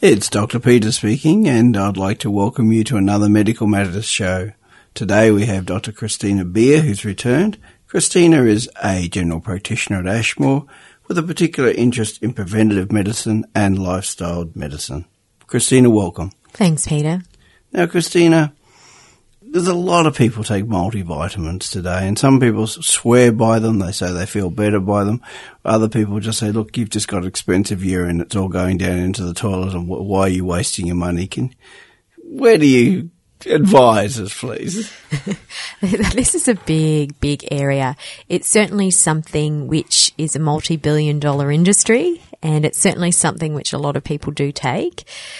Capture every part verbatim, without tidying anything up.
It's Doctor Peter speaking, and I'd like to welcome you to another Medical Matters show. Today we have Doctor Christina Beer, who's returned. Christina is a general practitioner at Ashmore with a particular interest in preventative medicine and lifestyle medicine. Christina, welcome. Thanks, Peter. Now, Christina, there's a lot of people take multivitamins today, and some people swear by them. They say they feel better by them. Other people just say, look, you've just got expensive urine. It's all going down into the toilet, and why are you wasting your money? Can, where do you advise us, please? This is a big, big area. It's certainly something which is a multi-billion dollar industry, and it's certainly something which a lot of people do take.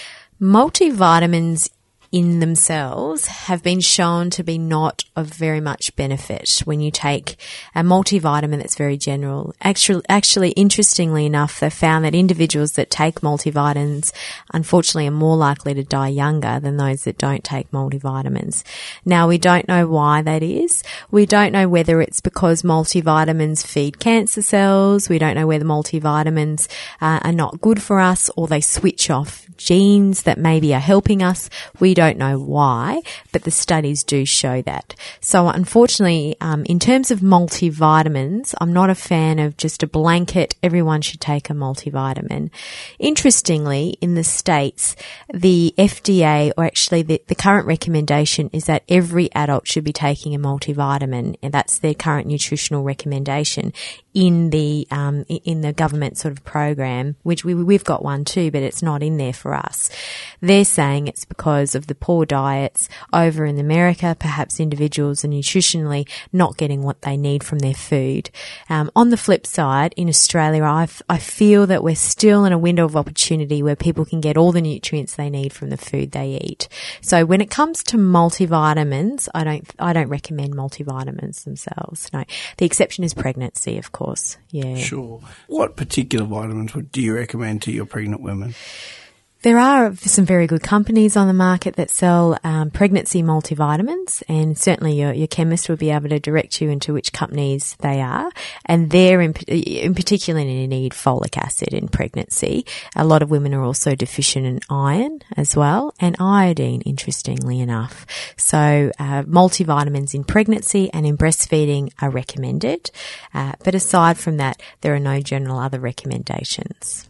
Multivitamins in themselves have been shown to be not of very much benefit when you take a multivitamin that's very general. Actually, actually, interestingly enough, they found that individuals that take multivitamins unfortunately are more likely to die younger than those that don't take multivitamins. Now, we don't know why that is. We don't know whether it's because multivitamins feed cancer cells. We don't know whether multivitamins uh, are not good for us, or they switch off genes that maybe are helping us. We don't know why, but the studies do show that. So unfortunately, um, in terms of multivitamins, I'm not a fan of just a blanket, everyone should take a multivitamin. Interestingly, in the States, the F D A, or actually the, the current recommendation is that every adult should be taking a multivitamin, and that's their current nutritional recommendation in the um, in the government sort of program, which we, we've got one too, but it's not in there for us. They're saying it's because of the poor diets over in America. Perhaps individuals are nutritionally not getting what they need from their food. Um, on the flip side, in Australia, I I feel that we're still in a window of opportunity where people can get all the nutrients they need from the food they eat. So when it comes to multivitamins, I don't I don't recommend multivitamins themselves. No, the exception is pregnancy, of course. Yeah. Sure. What particular vitamins would do you recommend to your pregnant women? There are some very good companies on the market that sell um, pregnancy multivitamins, and certainly your, your chemist will be able to direct you into which companies they are. And they're in, in particular need folic acid in pregnancy. A lot of women are also deficient in iron as well, and iodine, interestingly enough. So uh, multivitamins in pregnancy and in breastfeeding are recommended. Uh, but aside from that, there are no general other recommendations.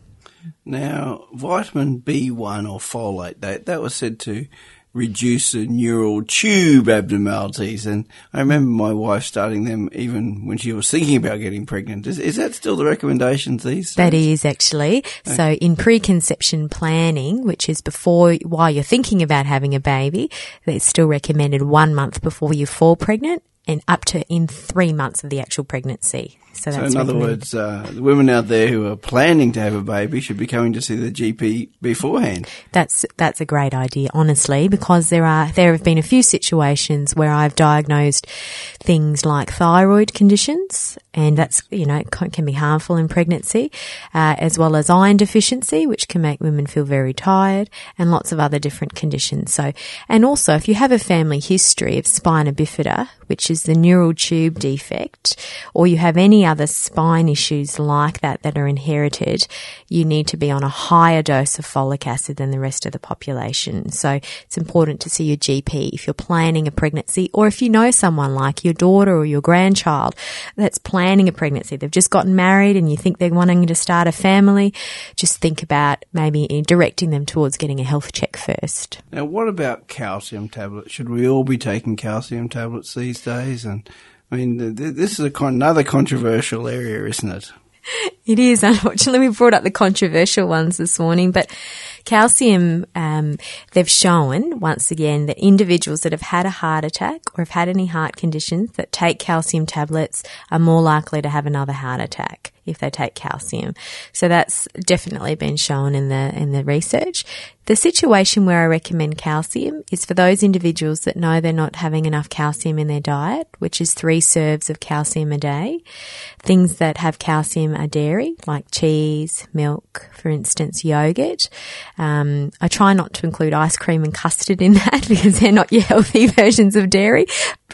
Now, vitamin B one or folate, that, that was said to reduce the neural tube abnormalities. And I remember my wife starting them even when she was thinking about getting pregnant. Is, is that still the recommendations these days? That is actually. Okay. So in preconception planning, which is before, while you're thinking about having a baby, it's still recommended one month before you fall pregnant, and up to in three months of the actual pregnancy. So, that's so in other words, uh, the women out there who are planning to have a baby should be coming to see the G P beforehand. That's that's a great idea, honestly, because there are there have been a few situations where I've diagnosed things like thyroid conditions, and that's, you know, can be harmful in pregnancy, uh, as well as iron deficiency, which can make women feel very tired, and lots of other different conditions. So, and also if you have a family history of spina bifida, which is the neural tube defect, or you have any other spine issues like that that are inherited, you need to be on a higher dose of folic acid than the rest of the population. So it's important to see your G P if you're planning a pregnancy, or if you know someone like your daughter or your grandchild that's planning a pregnancy. They've just gotten married and you think they're wanting to start a family. Just think about maybe directing them towards getting a health check first. Now, what about calcium tablets? Should we all be taking calcium tablets these days? And I mean, this is a con- another controversial area, isn't it? It is. Unfortunately, we brought up the controversial ones this morning, but calcium, um, they've shown, once again, that individuals that have had a heart attack or have had any heart conditions that take calcium tablets are more likely to have another heart attack if they take calcium. So that's definitely been shown in the in the research. The situation where I recommend calcium is for those individuals that know they're not having enough calcium in their diet, which is three serves of calcium a day. Things that have calcium are dairy, like cheese, milk, for instance, yogurt. Um, I try not to include ice cream and custard in that because they're not your healthy versions of dairy.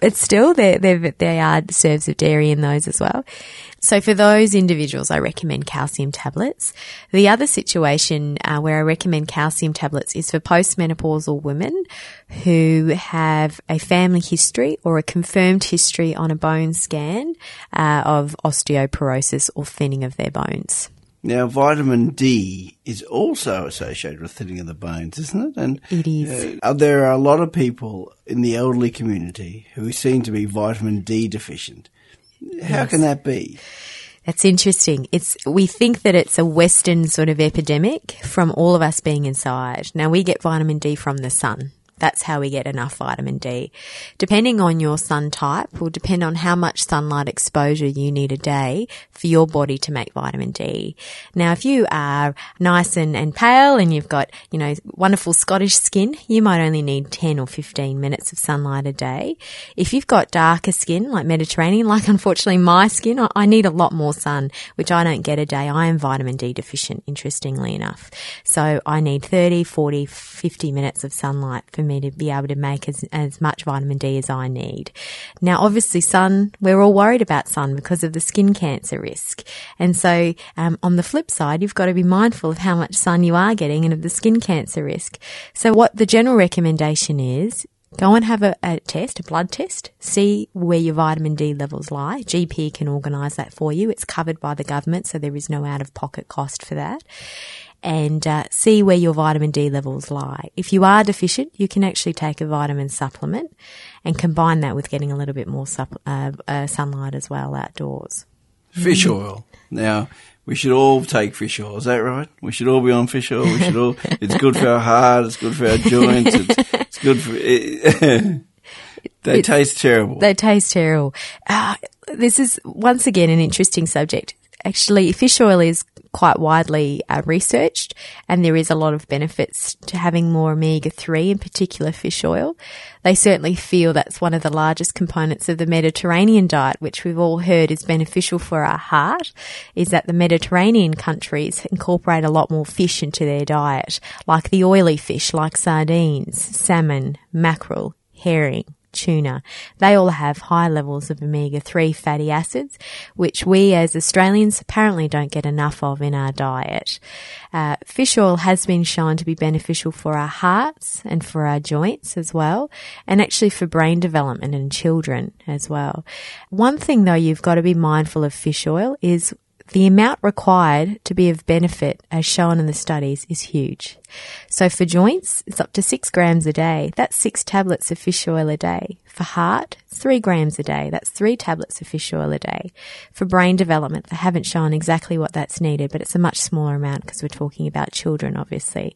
but still there, there, there are serves of dairy in those as well. So for those individuals, I recommend calcium tablets. The other situation uh, where I recommend calcium tablets is for postmenopausal women who have a family history or a confirmed history on a bone scan uh, of osteoporosis or thinning of their bones. Now, vitamin D is also associated with thinning of the bones, isn't it? And it is. Uh, there are a lot of people in the elderly community who seem to be vitamin D deficient. How yes. can that be? That's interesting. It's, we think that it's a Western sort of epidemic from all of us being inside. Now, we get vitamin D from the sun. That's how we get enough vitamin D. Depending on your sun type will depend on how much sunlight exposure you need a day for your body to make vitamin D. Now, if you are nice and, and pale and you've got, you know, wonderful Scottish skin, you might only need ten or fifteen minutes of sunlight a day. If you've got darker skin, like Mediterranean, like unfortunately my skin, I, I need a lot more sun, which I don't get a day. I am vitamin D deficient, interestingly enough. So I need thirty, forty, fifty minutes of sunlight for me to be able to make as, as much vitamin D as I need. Now, obviously sun, we're all worried about sun because of the skin cancer risk. And so um, on the flip side, you've got to be mindful of how much sun you are getting and of the skin cancer risk. So what the general recommendation is, go and have a, a test, a blood test, see where your vitamin D levels lie. G P can organise that for you. It's covered by the government, so there is no out-of-pocket cost for that. And uh, see where your vitamin D levels lie. If you are deficient, you can actually take a vitamin supplement and combine that with getting a little bit more supp- uh, uh, sunlight as well outdoors. Fish oil. Now, we should all take fish oil. Is that right? We should all be on fish oil. We should all. It's good for our heart. It's good for our joints. It's, it's good for. It, they it's, taste terrible. They taste terrible. Uh, this is once again an interesting subject. Actually, fish oil is quite widely uh, researched, and there is a lot of benefits to having more omega three, in particular fish oil. They certainly feel that's one of the largest components of the Mediterranean diet, which we've all heard is beneficial for our heart, is that the Mediterranean countries incorporate a lot more fish into their diet, like the oily fish like sardines, salmon, mackerel, herring, tuna. They all have high levels of omega three fatty acids, which we as Australians apparently don't get enough of in our diet. Uh, fish oil has been shown to be beneficial for our hearts and for our joints as well, and actually for brain development in children as well. One thing though you've got to be mindful of fish oil is the amount required to be of benefit, as shown in the studies, is huge. So for joints, it's up to six grams a day. That's six tablets of fish oil a day. For heart, it's three grams a day. That's three tablets of fish oil a day. For brain development, they haven't shown exactly what that's needed, but it's a much smaller amount because we're talking about children, obviously.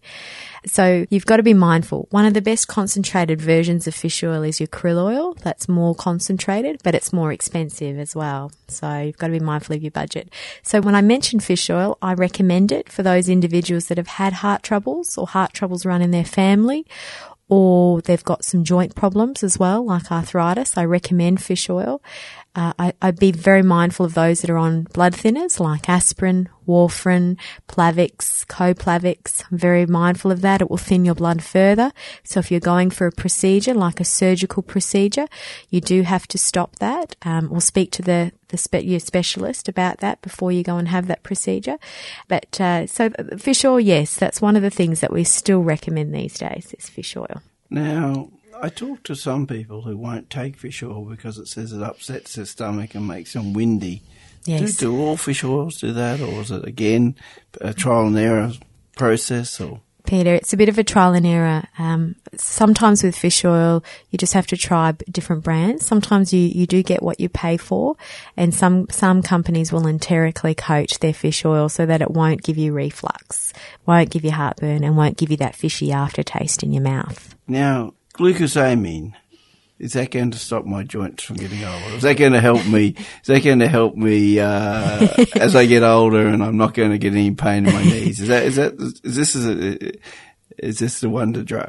So you've got to be mindful. One of the best concentrated versions of fish oil is your krill oil. That's more concentrated, but it's more expensive as well. So you've got to be mindful of your budget. So when I mention fish oil, I recommend it for those individuals that have had heart troubles or heart troubles run in their family, or they've got some joint problems as well, like arthritis. I recommend fish oil. Uh, I, I'd be very mindful of those that are on blood thinners like aspirin, warfarin, Plavix, Coplavix. I'm very mindful of that. It will thin your blood further. So if you're going for a procedure, like a surgical procedure, you do have to stop that, um, or speak to the, the spe- your specialist about that before you go and have that procedure. But, uh, so fish oil, yes, that's one of the things that we still recommend these days is fish oil. Now, I talk to some people who won't take fish oil because it says it upsets their stomach and makes them windy. Yes. Do, do all fish oils do that, or is it, again, a trial and error process? Or Peter, it's a bit of a trial and error. Um, sometimes with fish oil, you just have to try different brands. Sometimes you, you do get what you pay for, and some, some companies will enterically coat their fish oil so that it won't give you reflux, won't give you heartburn, and won't give you that fishy aftertaste in your mouth. Now, glucosamine, is that going to stop my joints from getting older? Is that going to help me? Is that going to help me uh, as I get older, and I'm not going to get any pain in my knees? Is that is that is this is a, is this the wonder drug?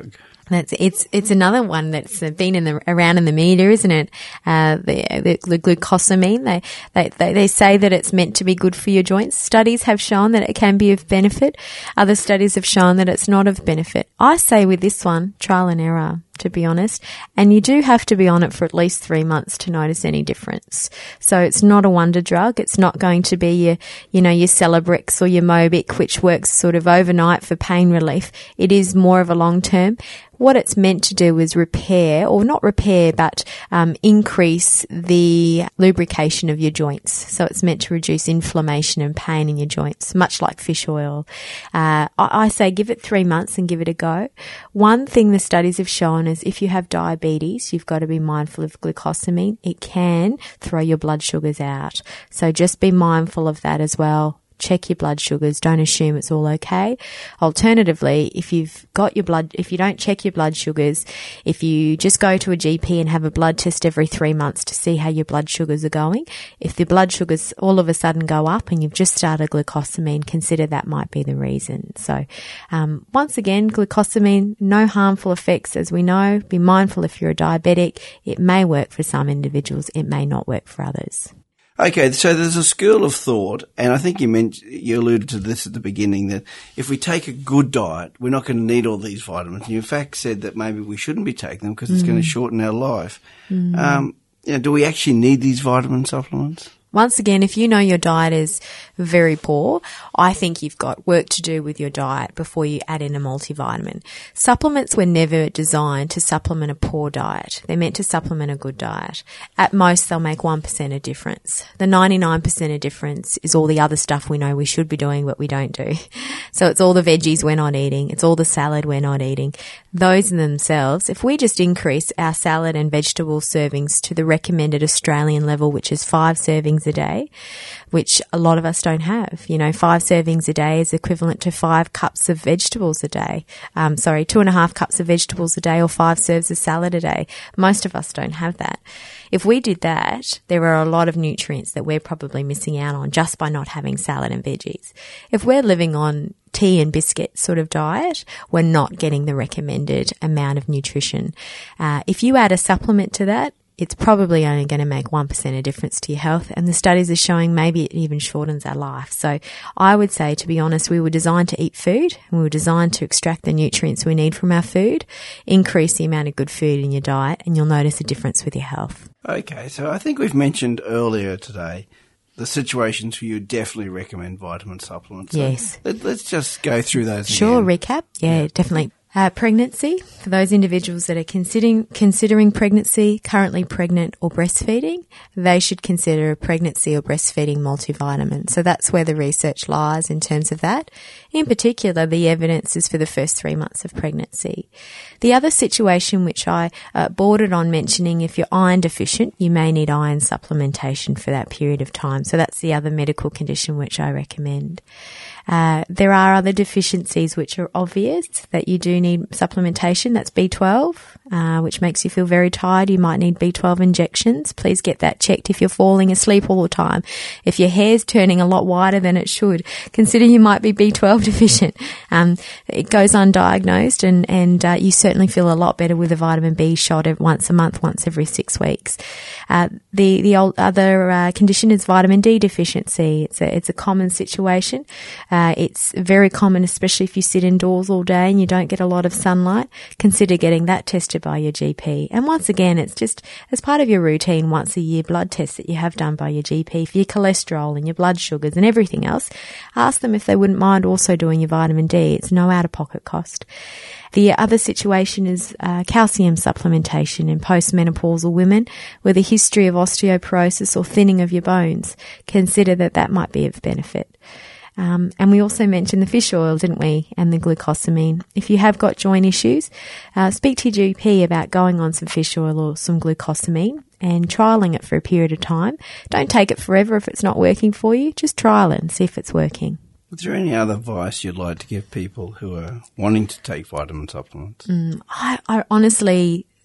That's it's it's another one that's been in the around in the media, isn't it? Uh, the, the, the glucosamine. They, they they they say that it's meant to be good for your joints. Studies have shown that it can be of benefit. Other studies have shown that it's not of benefit. I say with this one, trial and error, to be honest. And you do have to be on it for at least three months to notice any difference. So it's not a wonder drug. It's not going to be your, you know, your Celebrex or your Mobic, which works sort of overnight for pain relief. It is more of a long term. What it's meant to do is repair, or not repair, but um, increase the lubrication of your joints. So it's meant to reduce inflammation and pain in your joints, much like fish oil. Uh, I, I say give it three months and give it a go. One thing the studies have shown is if you have diabetes, you've got to be mindful of glucosamine. It can throw your blood sugars out. So just be mindful of that as well. Check your blood sugars. Don't assume it's all okay. Alternatively, if you've got your blood, if you don't check your blood sugars, if you just go to a G P and have a blood test every three months to see how your blood sugars are going, if the blood sugars all of a sudden go up and you've just started glucosamine, consider that might be the reason. So, um, once again, glucosamine, no harmful effects, as we know. Be mindful if you're a diabetic. It may work for some individuals. It may not work for others. Okay, so there's a school of thought, and I think you mentioned, you alluded to this at the beginning, that if we take a good diet, we're not going to need all these vitamins. You in fact said that maybe we shouldn't be taking them because it's mm. going to shorten our life. Mm. Um, you know, do we actually need these vitamin supplements? Once again, if you know your diet is very poor, I think you've got work to do with your diet before you add in a multivitamin. Supplements were never designed to supplement a poor diet. They're meant to supplement a good diet. At most, they'll make one percent a difference. The ninety-nine percent of difference is all the other stuff we know we should be doing but we don't do. So it's all the veggies we're not eating. It's all the salad we're not eating. Those in themselves, if we just increase our salad and vegetable servings to the recommended Australian level, which is five servings a day, which a lot of us don't have. You know, five servings a day is equivalent to five cups of vegetables a day. Um, sorry, two and a half cups of vegetables a day, or five serves of salad a day. Most of us don't have that. If we did that, there are a lot of nutrients that we're probably missing out on just by not having salad and veggies. If we're living on tea and biscuit sort of diet, we're not getting the recommended amount of nutrition. Uh, if you add a supplement to that, it's probably only going to make one percent a difference to your health. And the studies are showing maybe it even shortens our life. So I would say, to be honest, we were designed to eat food and we were designed to extract the nutrients we need from our food. Increase the amount of good food in your diet and you'll notice a difference with your health. Okay, so I think we've mentioned earlier today the situations where you definitely recommend vitamin supplements. So yes. Let, let's just go through those Sure, again. recap. Yeah, yeah. Definitely. Uh, pregnancy, for those individuals that are considering considering pregnancy, currently pregnant or breastfeeding, they should consider a pregnancy or breastfeeding multivitamin. So that's where the research lies in terms of that. In particular, the evidence is for the first three months of pregnancy. The other situation which I uh, bordered on mentioning, if you're iron deficient, you may need iron supplementation for that period of time. So that's the other medical condition which I recommend. Uh, there are other deficiencies which are obvious that you do need supplementation. That's B twelve, uh, which makes you feel very tired. You might need B twelve injections. Please get that checked if you're falling asleep all the time. If your hair's turning a lot whiter than it should, consider you might be B twelve deficient. Um, it goes undiagnosed and, and uh, you certainly feel a lot better with a vitamin B shot once a month, once every six weeks. Uh, the, the old other uh, condition is vitamin D deficiency. It's a, it's a common situation. Uh, Uh, it's very common, especially if you sit indoors all day and you don't get a lot of sunlight. Consider getting that tested by your G P. And once again, it's just as part of your routine once a year blood test that you have done by your G P for your cholesterol and your blood sugars and everything else. Ask them if they wouldn't mind also doing your vitamin D. It's no out-of-pocket cost. The other situation is uh, calcium supplementation in postmenopausal women with a history of osteoporosis or thinning of your bones. Consider that that might be of benefit. Um, and we also mentioned the fish oil, didn't we, and the glucosamine. If you have got joint issues, uh, speak to your G P about going on some fish oil or some glucosamine and trialling it for a period of time. Don't take it forever if it's not working for you. Just trial it and see if it's working. Is there any other advice you'd like to give people who are wanting to take vitamin supplements? Mm, I, I honestly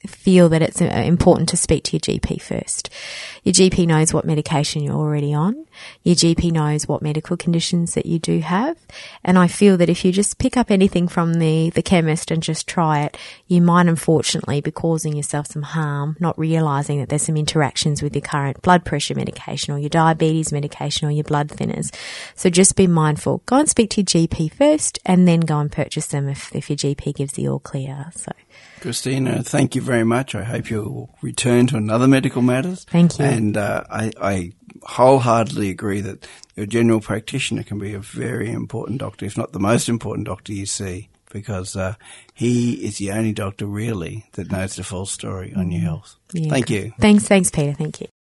feel that it's important to speak to your G P first. Your G P knows what medication you're already on. Your G P knows what medical conditions that you do have. And I feel that if you just pick up anything from the, the chemist and just try it, you might unfortunately be causing yourself some harm, not realising that there's some interactions with your current blood pressure medication or your diabetes medication or your blood thinners. So just be mindful. Go and speak to your G P first and then go and purchase them if, if your G P gives the all clear. So, Christina, thank you very much. I hope you'll return to another Medical Matters. Thank you. And uh, I, I wholeheartedly agree that your general practitioner can be a very important doctor, if not the most important doctor you see, because uh, he is the only doctor really that knows the full story on your health. Yeah. Thank you. Thanks, thanks, Peter. Thank you.